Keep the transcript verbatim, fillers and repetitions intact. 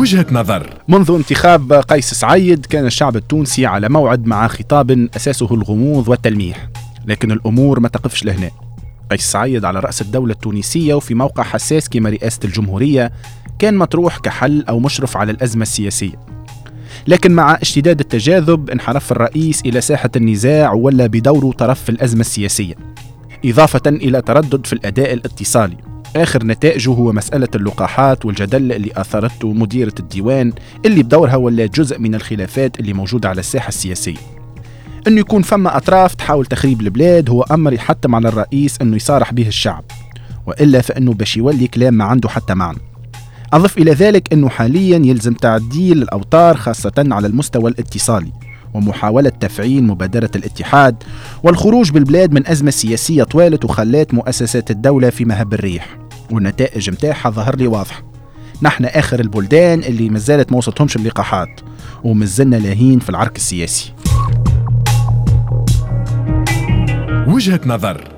وجهة نظر. منذ انتخاب قيس سعيد كان الشعب التونسي على موعد مع خطاب أساسه الغموض والتلميح، لكن الأمور ما تقفش لهنا. قيس سعيد على رأس الدولة التونسية وفي موقع حساس كما رئاسة الجمهورية كان مطروح كحل أو مشرف على الأزمة السياسية، لكن مع اشتداد التجاذب انحرف الرئيس إلى ساحة النزاع ولا بدوره طرف في الأزمة السياسية، إضافة إلى تردد في الأداء الاتصالي. آخر نتائجه هو مسألة اللقاحات والجدل اللي أثارته مديرة الديوان اللي بدورها ولا جزء من الخلافات اللي موجودة على الساحة السياسية. أنه يكون فما أطراف تحاول تخريب البلاد هو أمر يحتم على الرئيس أنه يصارح به الشعب، وإلا فإنه باش يولي كلام ما عنده حتى معنى. أضف إلى ذلك أنه حاليا يلزم تعديل الأوتار خاصة على المستوى الاتصالي، ومحاولة تفعيل مبادرة الاتحاد والخروج بالبلاد من أزمة سياسية طوالت وخلات مؤسسات الدولة في مهب الريح، والنتائج متاعها ظهر لي واضح. نحن آخر البلدان اللي مازالت ما وصلتهمش اللقاحات ومازلنا لاهين في العرك السياسي. وجهة نظر.